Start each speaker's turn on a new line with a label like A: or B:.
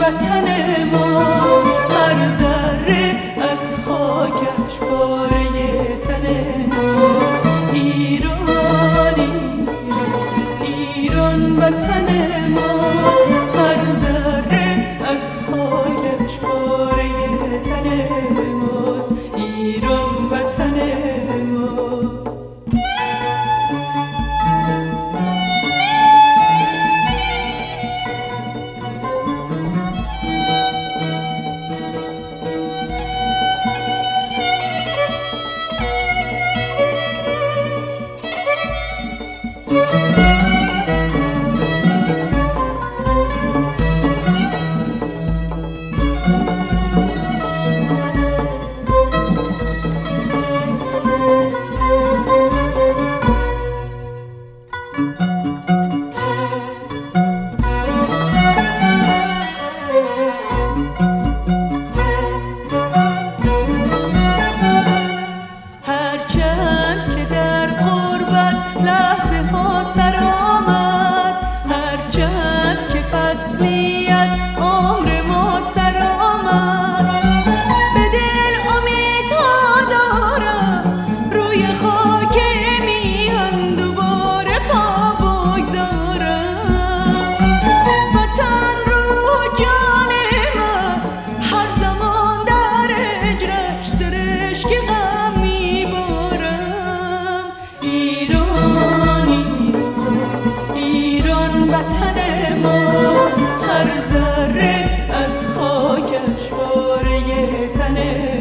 A: وطن ماست، هر ذره از خاکش پاره تن ماست. ایران ایران وطن ماست، هر ذره از خاکش پاره تن ماست. ایران وطن ماست. لحظه ها سر آمد، هرچند که فصلی از عمر ما سر آمد. به دل امیدها دارم روی خاک میهن دوباره پا بگذارم. وطن روح و جان من هر زمان در هجرش سرشک غم میبارم. ایران وطن ماست، هر ذره از خاکش پاره تن